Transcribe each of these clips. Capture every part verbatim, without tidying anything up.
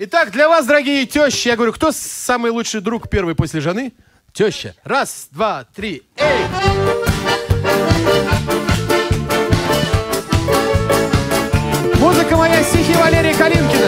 Итак, для вас, дорогие тещи, я говорю, кто самый лучший друг первый после жены? Теща. Раз, два, три. Эй! Музыка моя, стихи Валерия Калинкина.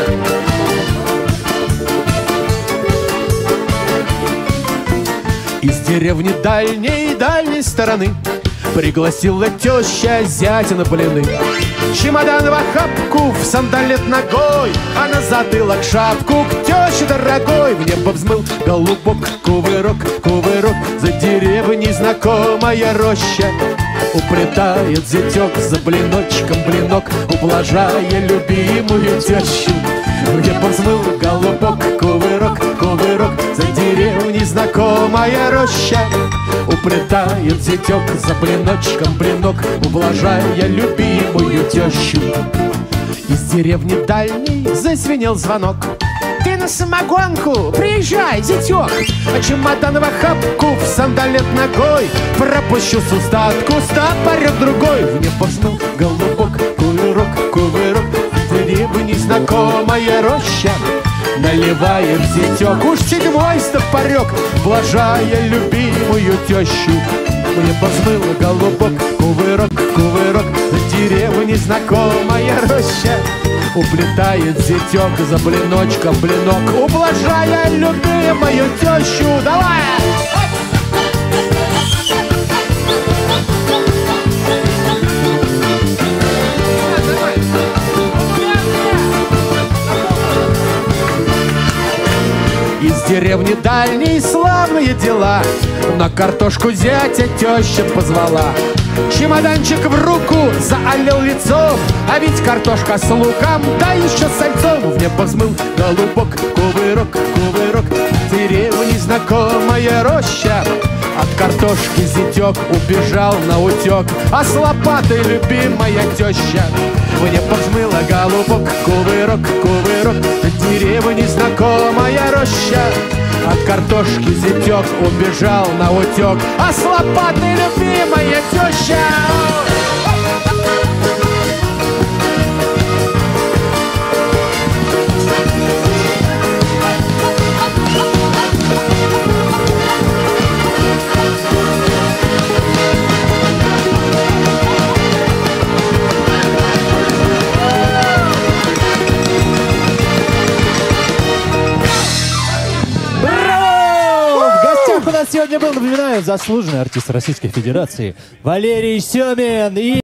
Из деревни дальней-дальней стороны пригласила теща зятя на блины. Чемодан в охапку, в сандалет ногой, а на затылок шапку к теще дорогой. В небо взмыл голубок, кувырок, кувырок, за деревней знакомая роща. Уплетает зятек за блиночком блинок, ублажая любимую тещу. В небо взмыл голубок, кувырок, кувырок, за деревней знакомая роща. Уплетает зятек за блиночком блинок, ублажая любимую тещу. Из деревни дальней зазвенел звонок. Ты на самогонку, приезжай, зятек. А чемодан в охапку, в сандалет ногой, пропущу с устатку, стопорек другой. В небо взмыл голубок, кувырок, кувырок, за деревней знакомая роща. Наливает зятек уж седьмой стопорек, блажая любимую тещу. Мне взмыл голубок, кувырок, кувырок, за деревней знакомая роща. Уплетает зятек за блиночком блинок, ублажая любимую тещу. Давай! Из деревни дальней славные дела, на картошку зятя теща позвала. Чемоданчик в руку заолел лицом, а ведь картошка с луком, да еще с сальцом. В небо взмыл голубок, кувырок, кувырок, в деревне знакомая роща. От картошки зятек убежал на утек, а с лопатой любимая теща. В небо взмыла голубок, кувырок, кувырок, в деревне знакомая роща. От картошки зятек убежал на утек, а с лопатой любимая теща. У нас сегодня был, напоминаю, заслуженный артист Российской Федерации Валерий Семин. И